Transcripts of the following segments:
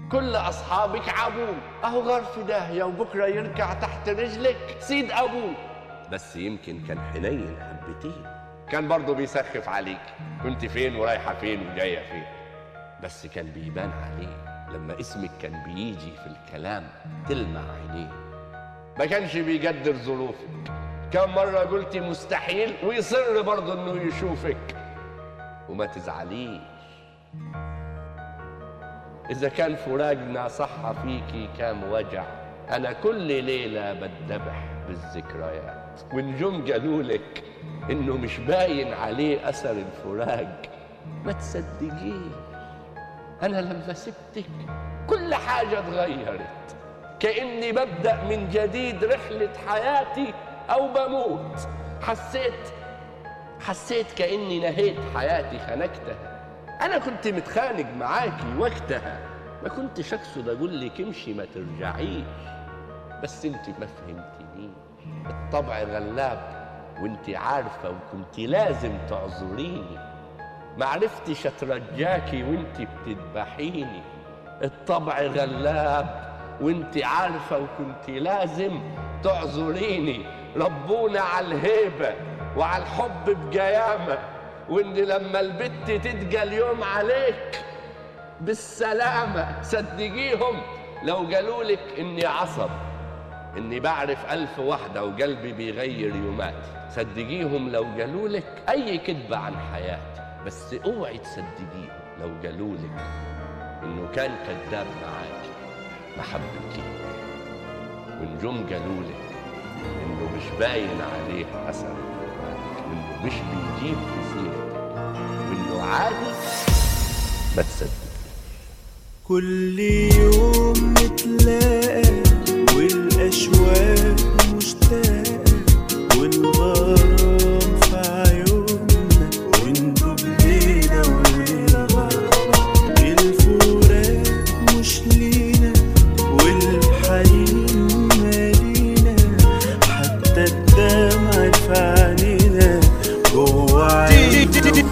كل أصحابك عابوه، أهو غار في داهية وبكرة يركع تحت رجلك سيد أبوه. بس يمكن كان حنين حبتين، كان برضه بيسخف عليك، كنت فين ورايحة فين وجاية فين. بس كان بيبان عليه لما اسمك كان بيجي في الكلام تلمع عينيه. ما كانش بيقدر ظروفك، كم مرة قلتي مستحيل ويصر برضه انه يشوفك. وما تزعليش إذا كان فراقنا صح فيكي كام وجع، أنا كل ليلة بتذبح بالذكريات. ونجوم قالولك إنه مش باين عليه أثر الفراق، ما تصدقيه أنا لما سبتك كل حاجة اتغيرت، كأني ببدأ من جديد رحلة حياتي أو بموت. حسيت كأني نهيت حياتي خنقتها. أنا كنت متخانق معاكي وقتها، ما كنتش أقصد أقول لك امشي ما ترجعيش، بس انت ما فهمتنيش. الطبع غلاب وانت عارفة وكنت لازم تعذريني، ما عرفتش أترجاكي وانت بتذبحيني. الطبع غلاب وانت عارفة وكنت لازم تعذريني. ربونا على الهيبة وعلى الحب بجيامة، وإن لما البت تتجى اليوم عليك بالسلامة. صدقيهم لو قالولك إني عصب، إني بعرف 1000 وحدة وقلبي بيغير يوماتي. صدقيهم لو قالولك أي كذبة عن حياتي، بس اوعي تصدقيهم لو قالولك إنه كان كذاب معاكي ما حبكي. ونجوم قالولك إنه مش باين عليه أثر، وإنه مش بيجيب في سيرتك، وإنه عادي ما تصدق. كل يوم نتلاقى والأشواق مشتاقة والغرام في عيوننا وانتو بلينا ولينا. الفراق مش لينا والحنين مالينا، حتى الدمع في عينينا جوا عينينا.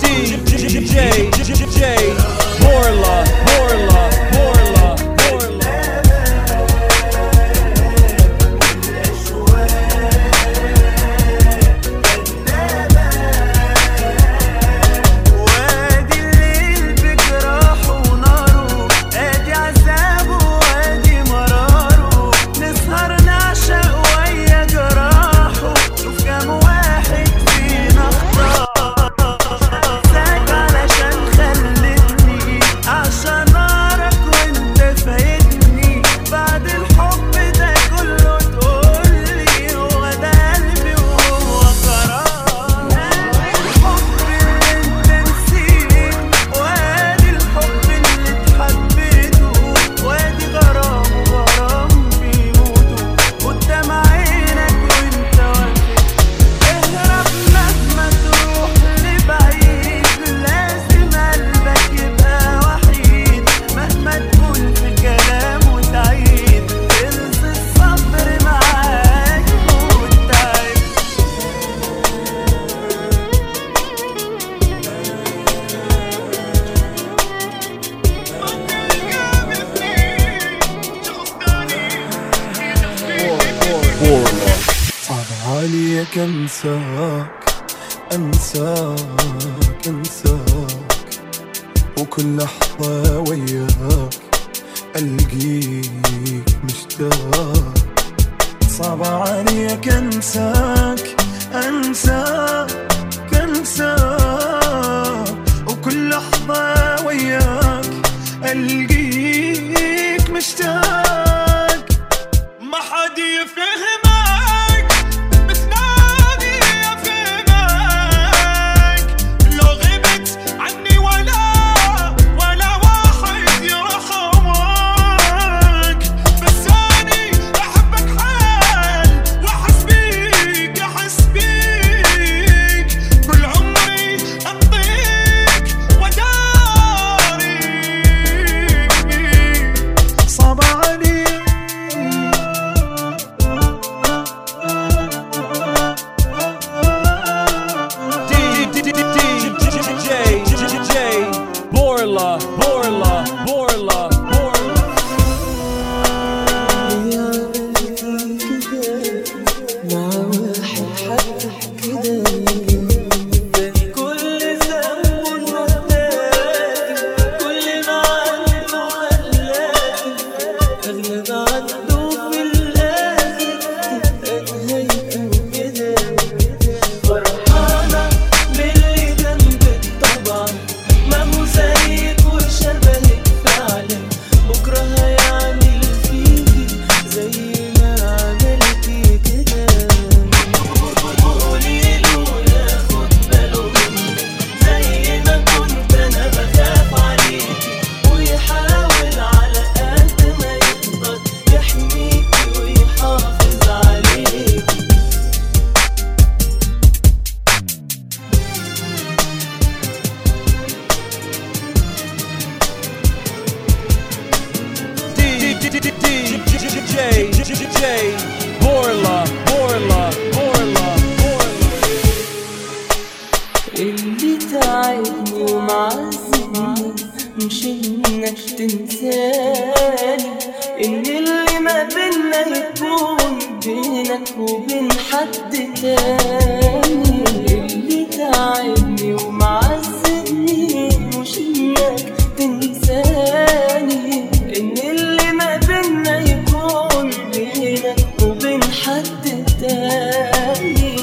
عليك انساك وكل لحظة وياك ألقيك مشتاق. صعب عليك انساك وكل لحظة وياك ألقيك مشتاق. ما حد يفهمك بورلا اللي تعبني ومعذبني مش انك تنساني، ان اللي ما بينا يكون بينك وبين حد تاني. اللي تعبني ومعذبني مش انك تنساني، ان اللي ما بينا يكون بينك وبين حد تاني.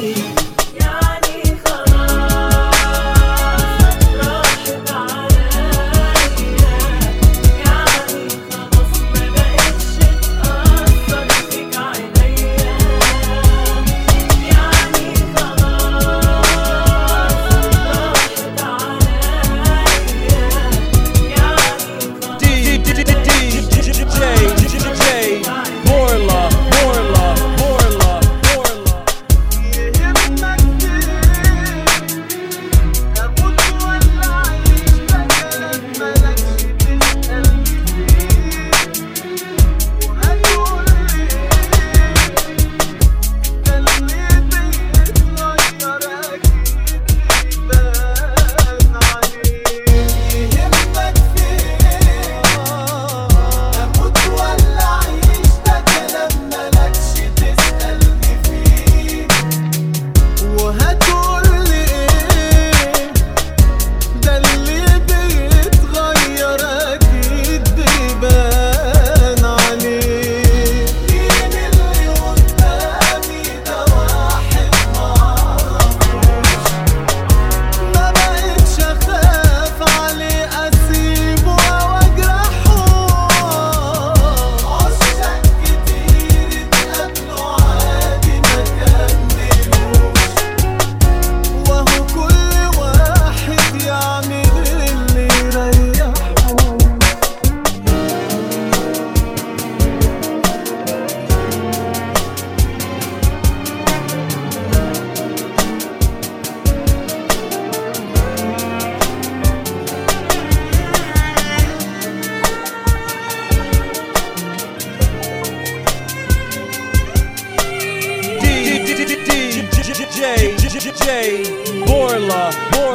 بورلا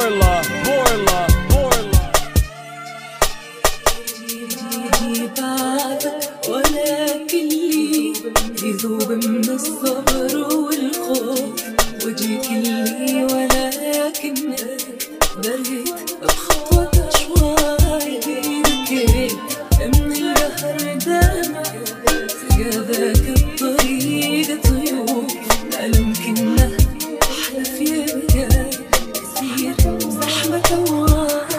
بعدك ولكن لي يذوب من الصبر والخوف، وجيك لي ولكنك بريت بخطوة شوي. بكيت من القهر دمعك يا ذاك الطريق طيوف، لا يمكن أحلف يبقى كثير زحمة أوراق.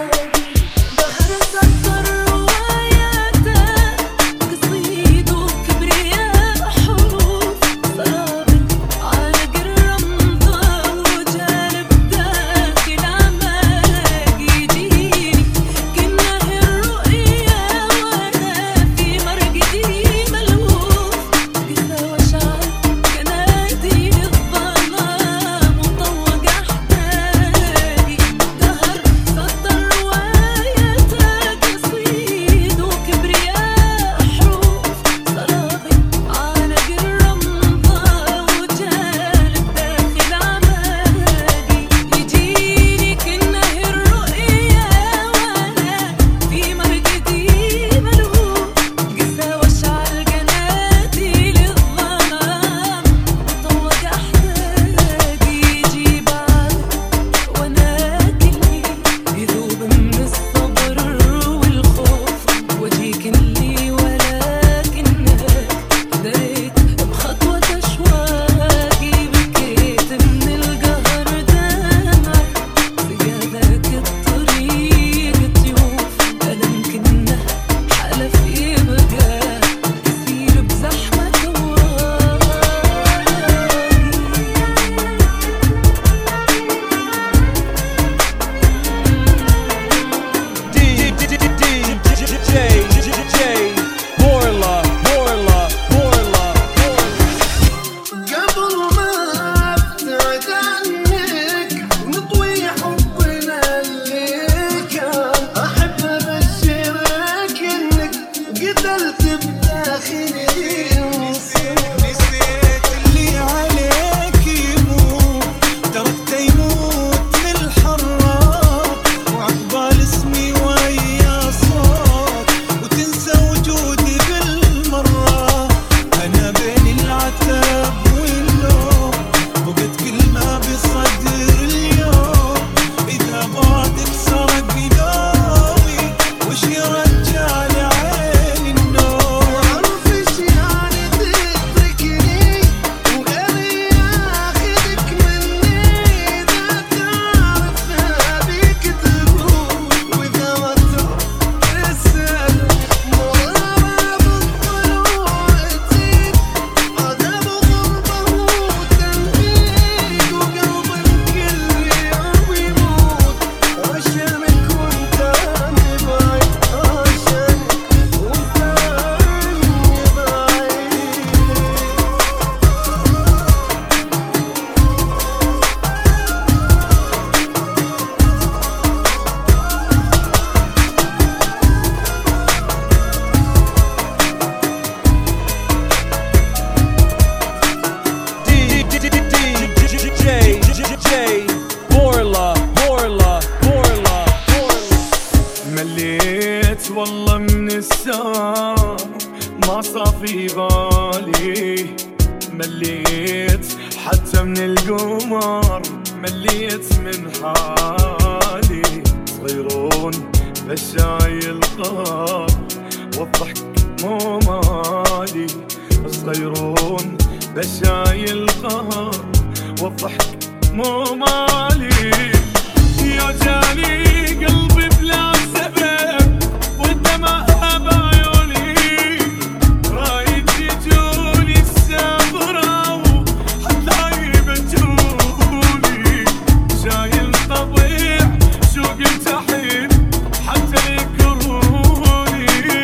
مليت والله من السهر ما صافي بالي، مليت حتى من القمر، مليت من حالي. صغيرون بس شايل قهر والضحك مو مالي، صغيرون بس شايل قهر والضحك مو مالي. يا جاني قلبي بلا سبب والدمع بعيوني، رايد يجوني السفرة وحتى يبجوني، شايل طبيع شوق التحيب حتى يكرهوني.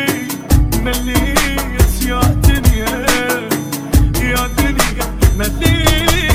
مليت يا دنيا يا دنيا مليت،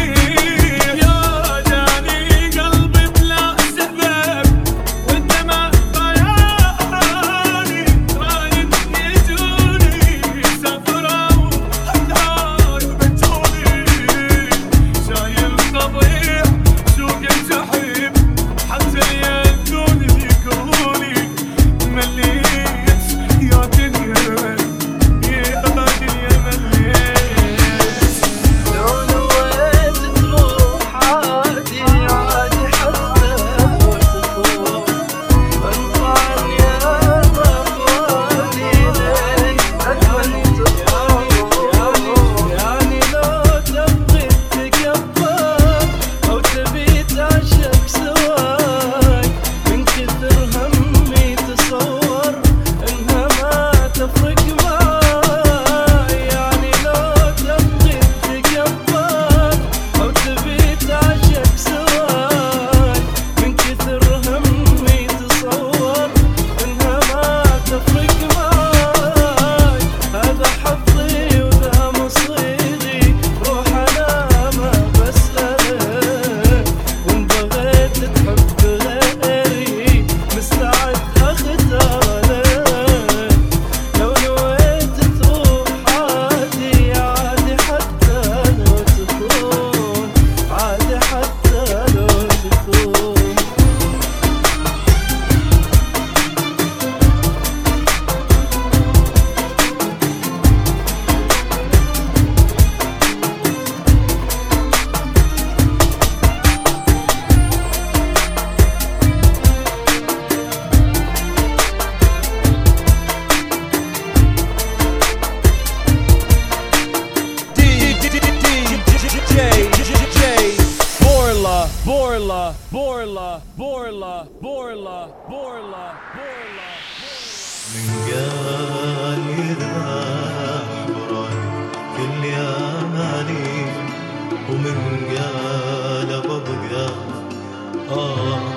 من قال يذبح براي كل ياماني، ومن قال ببقى